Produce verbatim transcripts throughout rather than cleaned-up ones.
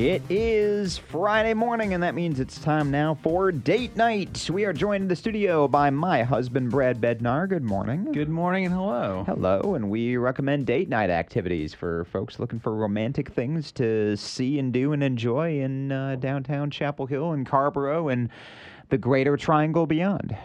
It is Friday morning, and that means it's time now for date night. We are joined in the studio by my husband, Brad Bednar. Good morning. Good morning and hello. Hello, and we recommend date night activities for folks looking for romantic things to see and do and enjoy in uh, downtown Chapel Hill and Carrboro and the greater triangle beyond.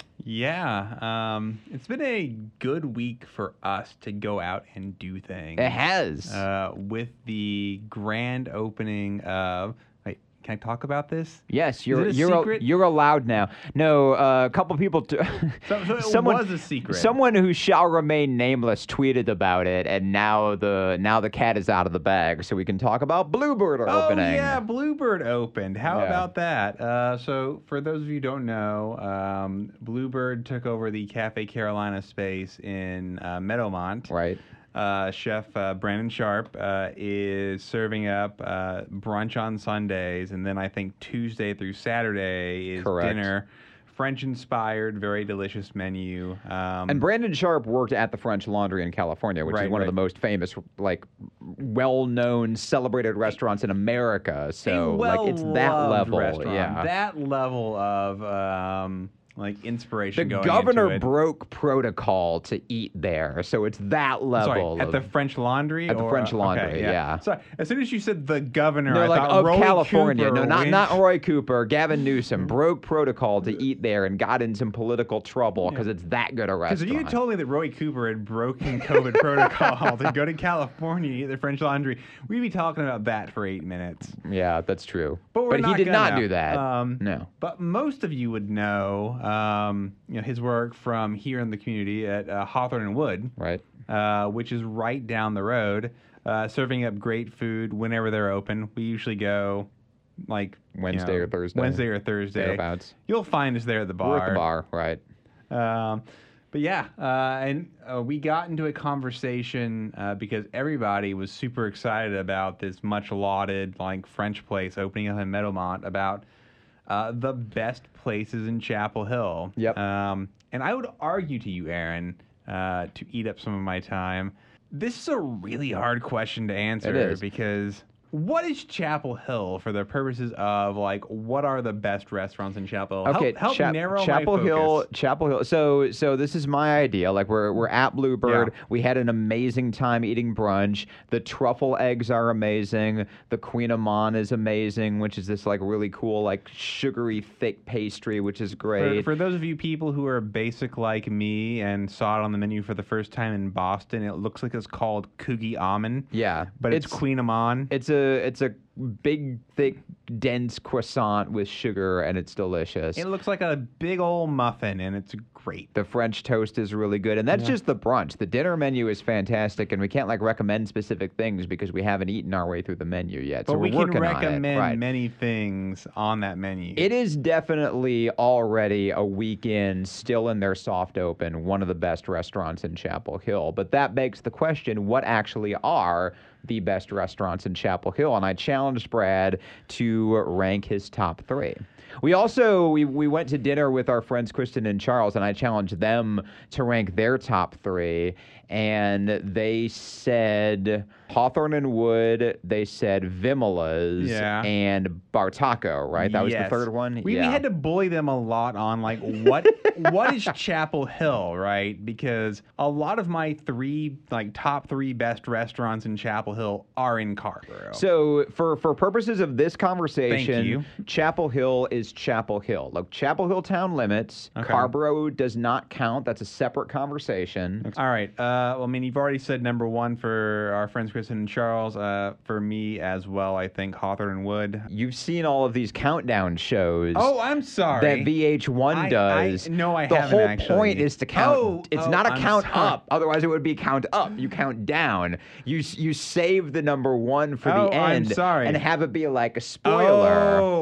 Yeah, um, it's been a good week for us to go out and do things. It has. Uh, with the grand opening of... Wait, can I talk about this? Yes, you're Is it a you're secret? you're allowed now. No, uh, a couple people. T- So, so it someone, was a secret. Someone who shall remain nameless tweeted about it, and now the now the cat is out of the bag, so we can talk about Bluebird Oh, opening. yeah, Bluebird opened. How Yeah. about that? Uh, so, for those of you who don't know, um, Bluebird took over the Cafe Carolina space in uh, Meadowmont. Right. Uh, Chef uh, Brandon Sharp uh, is serving up uh, brunch on Sundays, and then I think Tuesday through Saturday is Correct. dinner. French-inspired, very delicious menu. Um, And Brandon Sharp worked at the French Laundry in California, which Right, is one right. of the most famous, like, well-known, celebrated restaurants in America. So, a like, it's that well-loved level. restaurant. Yeah. That level of um, like inspiration. the going governor into it. broke protocol to eat there, so it's that level. Sorry, at of- the French Laundry. At the or- French Laundry, okay, yeah. Sorry, as soon as you said the governor, No, I like thought of Roy California. Cooper No, not went- not Roy Cooper. Gavin Newsom broke protocol to eat there and got in some political trouble because it's that good a Because restaurant. if you told me that Roy Cooper had broken COVID protocol to go to California and eat the French Laundry, we'd be talking about that for eight minutes. Yeah, that's true. But we're he not did not gonna. do that. Um, no. But most of you would know, um, you know, his work from here in the community at uh, Hawthorne and Wood, Right. uh, which is right down the road, uh, serving up great food whenever they're open. We usually go like you Wednesday know, or Thursday. Wednesday or Thursday. Thereabouts. You'll find us there at the bar. We're at the bar, right. Um, but yeah, uh, and uh, we got into a conversation uh, because everybody was super excited about this much lauded like French place opening up in Meadowmont about uh, the best places in Chapel Hill. Yep. Um, and I would argue to you, Aaron, uh, to eat up some of my time, this is a really hard question to answer It is. because what is Chapel Hill for the purposes of like what are the best restaurants in Chapel Hill? Okay, help, help Chap- narrow Chapel my Hill, focus. Chapel Hill. So, so this is my idea. Like we're we're at Bluebird. Yeah. We had an amazing time eating brunch. The truffle eggs are amazing. The Queen Amman is amazing, which is this like really cool like sugary thick pastry, which is For, great. for those of you people who are basic like me and saw it on the menu for the first time in Boston, it looks like it's called Kugi Almond. yeah, But it's, Queen Amman. It's a it's a big, thick, dense croissant with sugar, and it's delicious. It looks like a big old muffin, and it's great. The French toast is really good, and that's Yeah. just the brunch. The dinner menu is fantastic, and we can't like recommend specific things because we haven't eaten our way through the menu yet. But so we we're can working on it. recommend Right. many things on that menu. It is definitely already a weekend, still in their soft open, one of the best restaurants in Chapel Hill. But that begs the question, what actually are the best restaurants in Chapel Hill? And I challenged Brad to rank his top three. We also, we, we went to dinner with our friends Kristen and Charles, and I challenged them to rank their top three. And they said Hawthorne and Wood, they said Vimola's, Yeah. and Bartaco, right? That was the Yes. third one? We, yeah. we had to bully them a lot on like what what is Chapel Hill, right? Because a lot of my three like top three best restaurants in Chapel Hill are in Carrboro. So for, for purposes of this conversation, you. Chapel Hill is Chapel Hill. Like Chapel Hill town limits. Okay. Carrboro does not count. That's a separate conversation. All right. Uh, well, I mean, you've already said number one for our friends Kristen and Charles. Uh, for me as well, I think Hawthorne and Wood. You've seen all of these countdown shows. Oh, I'm sorry. That V H one I- does. I- no, I the haven't whole actually. point is to count. Oh, it's oh, not a I'm count sorry. up. Otherwise, it would be count up. You count down. You s- you save the number one for Oh, the I'm end. sorry. And have it be like a spoiler. Oh,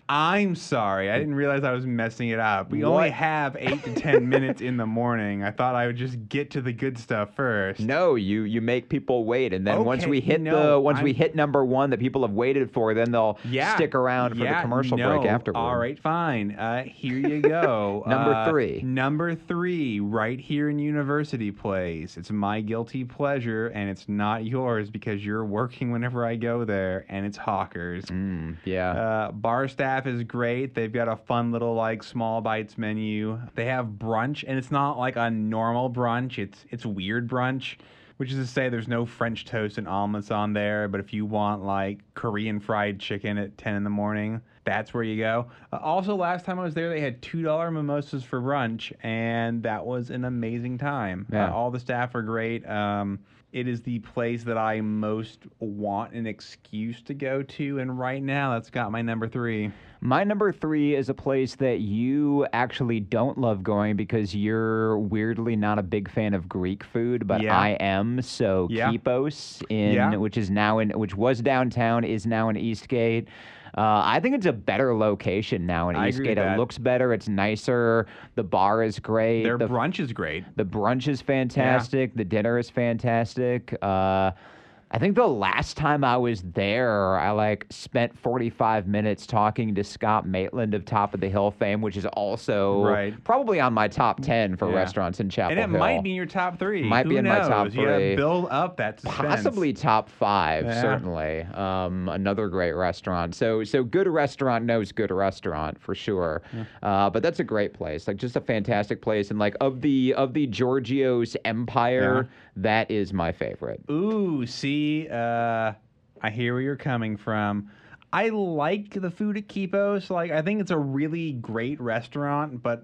I'm sorry. I didn't realize I was messing it up. We only What? have eight to ten minutes in the morning. I thought I would just get to the good stuff first. No, you you make people wait, and then once Okay, we hit no, the once we I'm- hit number one that people have waited for, then they'll Yeah. stick around for yeah, the commercial no. break afterward. All right, fine. Uh, here you go. Number Uh, three. Number three, right here in University Place. It's my guilty pleasure, and it's not yours because you're working whenever I go there, and it's Hawkers. Mm, yeah. Uh, bar staff is great. They've got a fun little like small bites menu. They have brunch, and it's not like a normal brunch. It's it's weird brunch, which is to say there's no French toast and omelets on there. But if you want like Korean fried chicken at ten in the morning, that's where you go. Uh, also, last time I was there, they had two dollar mimosas for brunch, and that was an amazing time. Yeah. Uh, all the staff are great. Um, it is the place that I most want an excuse to go to, and right now that's got my number three. My number three is a place that you actually don't love going because you're weirdly not a big fan of Greek food, but Yeah. I am. So Yeah. Kipos, in Yeah. which is now in which was downtown, is now in Eastgate. Uh, I think it's a better location now in I agree Eastgate. with It that. looks better. It's nicer. The bar is great. Their the brunch is great. The brunch is fantastic. The dinner is fantastic. Uh, I think the last time I was there, I like spent forty-five minutes talking to Scott Maitland of Top of the Hill fame, which is also Right. probably on my top ten for Yeah. restaurants in Chapel And it Hill. might be in your top three. Might Who be in my knows? top You gotta three. build up that suspense. Possibly top five, Yeah. certainly. Um, another great restaurant. So, so good restaurant knows good restaurant for sure. Uh, but that's a great place, like just a fantastic place. And like of the of the Giorgio's empire, Yeah. that is my favorite. Ooh, see, uh, I hear where you're coming from. I like the food at Kipos. Like, I think it's a really great restaurant, but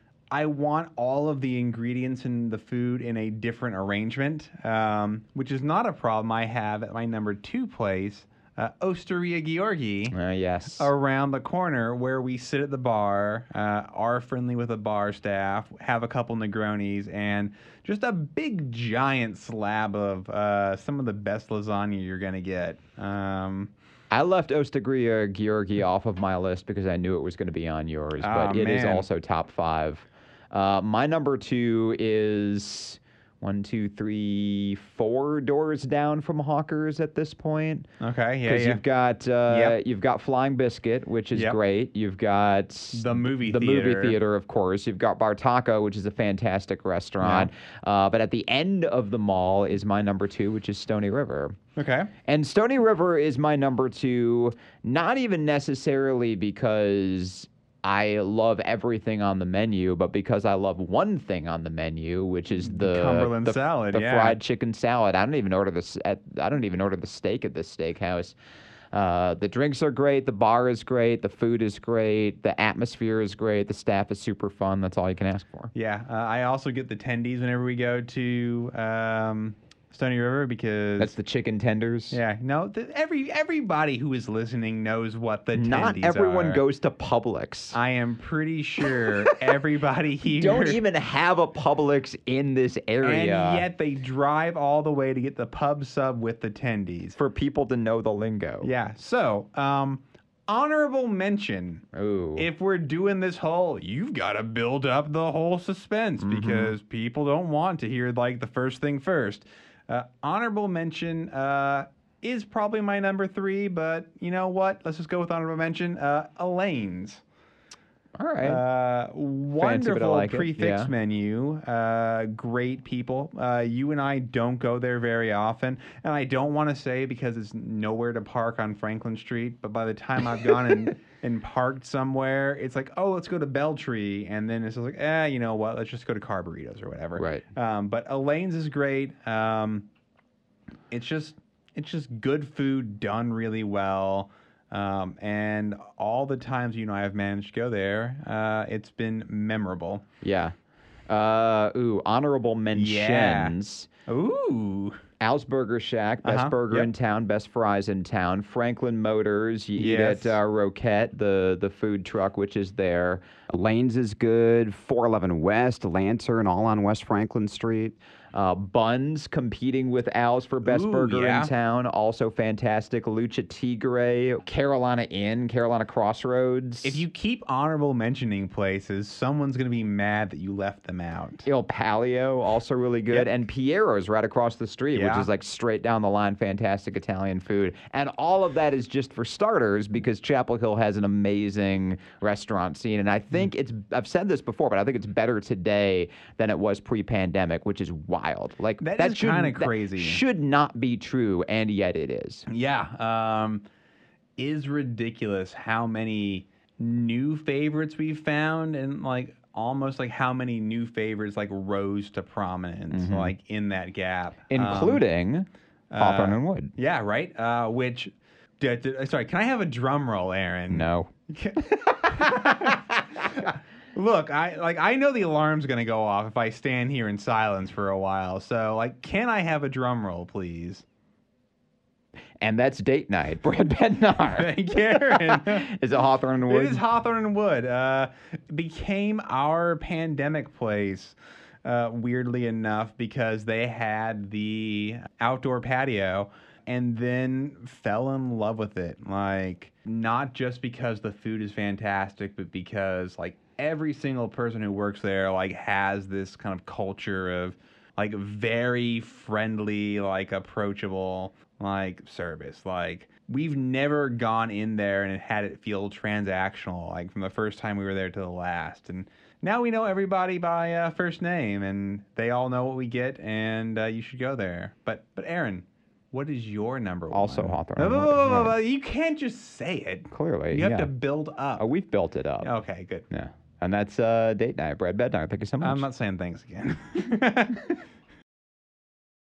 I want all of the ingredients in the food in a different arrangement, um, which is not a problem I have at my number two place, uh, Osteria Georgi. Uh, yes. Around the corner where we sit at the bar, uh, are friendly with the bar staff, have a couple Negronis, and just a big giant slab of uh, some of the best lasagna you're going to get. Um, I left Ostagria Georgi off of my list because I knew it was going to be on yours, but Oh, it is man. also top five. Uh, my number two is one, two, three, four doors down from Hawkers at this point. okay, yeah, Because yeah. you've got uh, Yep. you've got Flying Biscuit, which is Yep. great. You've got The movie the theater. movie theater, of course. You've got Bartaco, which is a fantastic restaurant. Uh, but at the end of the mall is my number two, which is Stony River. Okay. And Stony River is my number two, not even necessarily because I love everything on the menu, but because I love one thing on the menu, which is the Cumberland the, salad, the yeah. fried chicken salad. I don't even order this at I don't even order the steak at this steakhouse. Uh, the drinks are great, the bar is great, the food is great, the atmosphere is great, the staff is super fun. That's all you can ask for. Yeah, uh, I also get the tendies whenever we go to um, Stony River because That's the chicken tenders. yeah, no, th- every everybody who is listening knows what the Not tendies everyone are. goes to Publix. I am pretty sure everybody here Don't even have a Publix in this area. and yet they drive all the way to get the pub sub with the tendies. for people to know the lingo. Yeah, so um, honorable mention. Ooh. If we're doing this whole, you've got to build up the whole suspense Mm-hmm. because people don't want to hear like the first thing first. Uh, honorable mention uh, is probably my number three, but you know what? Let's just go with honorable mention. Uh, Elaine's. All right. Uh, but I wonderful like it, prefix yeah. menu. Uh, great people. Uh, you and I don't go there very often, and I don't want to say because it's nowhere to park on Franklin Street. But by the time I've gone and, and parked somewhere, it's like, oh, let's go to Beltree, and then it's just like, eh, you know what? Let's just go to Car Burritos or whatever. Right. Um, but Elaine's is great. Um, it's just it's just good food done really well. Um, and all the times you know I've managed to go there, uh, it's been memorable. yeah. Uh, ooh, honorable mentions. Ooh. Al's Burger Shack, best Uh-huh, burger yep. in town, best fries in town. Franklin Motors, you eat Yes. at uh, Roquette, the, the food truck, which is there. Lane's is good. four eleven West, Lantern, all on West Franklin Street. Uh, Buns competing with Al's for best Ooh, burger yeah. in town, also fantastic. Lucha Tigre, Carolina Inn, Carolina Crossroads. If you keep honorable mentioning places, someone's going to be mad that you left them out. Il Palio, also really good. Yep. And Piero's right across the street, which Yeah. is like straight down the line, fantastic Italian food. And all of that is just for starters because Chapel Hill has an amazing restaurant scene. And I think it's, I've said this before, but I think it's better today than it was pre-pandemic, which is wild. Like That that is shouldn't- kinda that crazy. should not be true, and yet it is. Yeah, um, is ridiculous how many new favorites we've found, and like almost like how many new favorites like rose to prominence, like in that gap, Um, Including Hawthorne and Wood. yeah, right. Uh, which, d- d- sorry, can I have a drum roll, Aaron? No. Look, I like I know the alarm's gonna go off if I stand here in silence for a while. So, like, can I have a drum roll, please? And that's date night. Brad Bednar. Thank you, Aaron. Is it Hawthorne and Wood? It is Hawthorne and Wood. Uh, became our pandemic place, uh, weirdly enough, because they had the outdoor patio and then fell in love with it. Like, not just because the food is fantastic, but because, like, every single person who works there, like, has this kind of culture of, like, very friendly, like, approachable, like, service. Like, we've never gone in there and had it feel transactional, like, from the first time we were there to the last. And now we know everybody by uh, first name, and they all know what we get, and uh, you should go there. But, but Aaron, what is your number one? Also Hawthorne Blah, and blah, Wood. blah, blah, Right. blah. You can't just say it. Clearly, You have yeah. to build up. Oh, we've built it up. Okay, good. Yeah. And that's uh, date night. Brad Bednar. Thank you so much. I'm not saying thanks again.